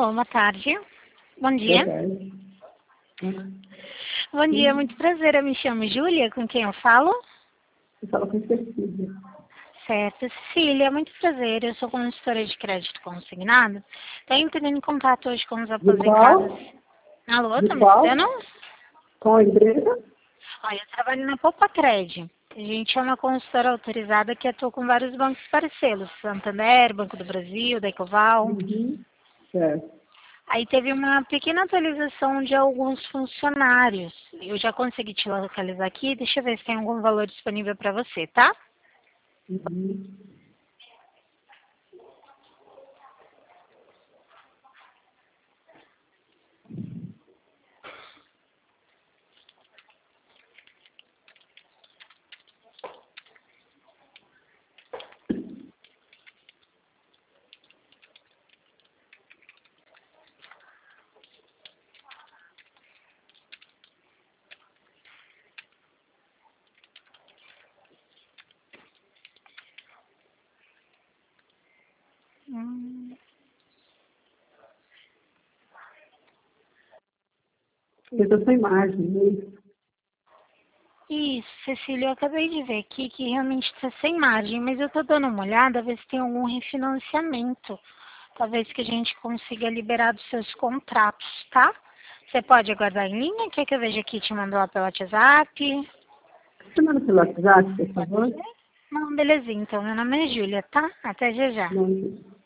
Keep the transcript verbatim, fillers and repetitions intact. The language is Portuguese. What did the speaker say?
Alô, boa tarde. Bom dia. Boa tarde. Bom dia, muito prazer. Eu me chamo Júlia, com quem eu falo? Eu falo com Cecília. Certo, Cecília, muito prazer. Eu sou consultora de crédito consignado. Estou entrando em contato hoje com os De qual? aposentados. Alô, De tá me qual? escutando? Qual a empresa? Olha, eu trabalho na Popacred. A gente é uma consultora autorizada que atua com vários bancos parceiros. Santander, Banco do Brasil, da Ecoval. Uhum. Certo. Aí teve uma pequena atualização de alguns funcionários. Eu já consegui te localizar aqui. Deixa eu ver se tem algum valor disponível para você, tá? Uhum. Hum. Eu estou sem margem, né? Isso, Cecília, eu acabei de ver aqui que realmente está sem margem, mas eu estou dando uma olhada, a ver se tem algum refinanciamento. Talvez que a gente consiga liberar dos seus contratos, tá? Você pode aguardar em linha? Quer que eu veja aqui? Te mandou lá pelo WhatsApp? Você manda pelo WhatsApp, por Pode favor? ser? Não, belezinha. Então, meu nome é Júlia, tá? Até já já. Não.